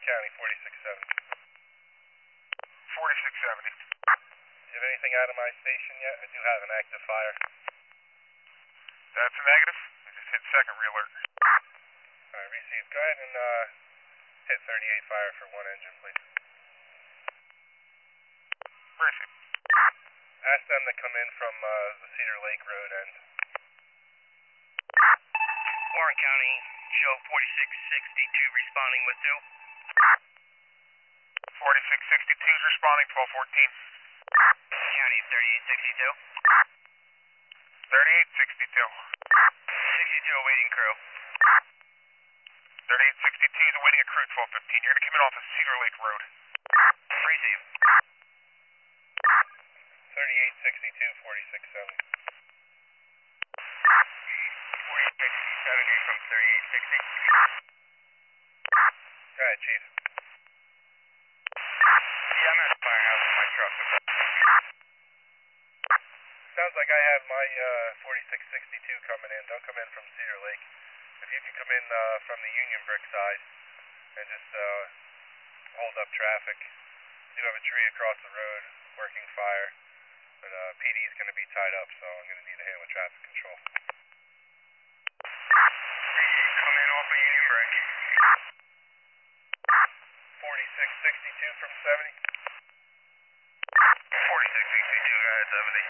County, 4670. 4670. Do you have anything out of my station yet? I do have an active fire. That's a negative. I just hit second re-alert. Alright, received. Go ahead and hit 38 fire for one engine, please. Received. Ask them to come in from the Cedar Lake Road end. Warren County, show 4662 responding with 2. 4662 is responding, 1214. County 3862. 3862. 62 awaiting crew. 3862 is awaiting a crew, 1215. You're going to come in off of Cedar Lake Road. Receive. 3862, 4670. 4670 from 3860. Go ahead, Chief. Yeah, I'm at the firehouse in my truck. Sounds like I have my 4662 coming in. Don't come in from Cedar Lake. If you can come in from the Union Brick side and just hold up traffic. We do have a tree across the road, working fire, but PD is going to be tied up, so I'm going to need a hand with traffic control. Come in off of Union Brick. 4662 from 70. 4662, go ahead, 70.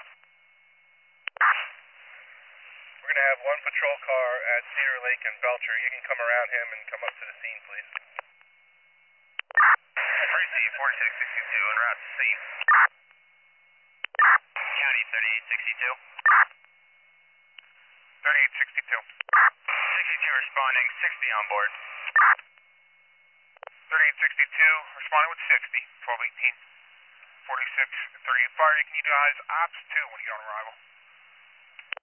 We're going to have one patrol car at Cedar Lake and Belcher. You can come around him and come up to the scene, please. Receive 4662 en route to scene. County 3862. 3862. 62 responding, 60 on board. 3862 responding with 60, 1218. 46 38 fire. You can utilize ops 2 when you get on arrival.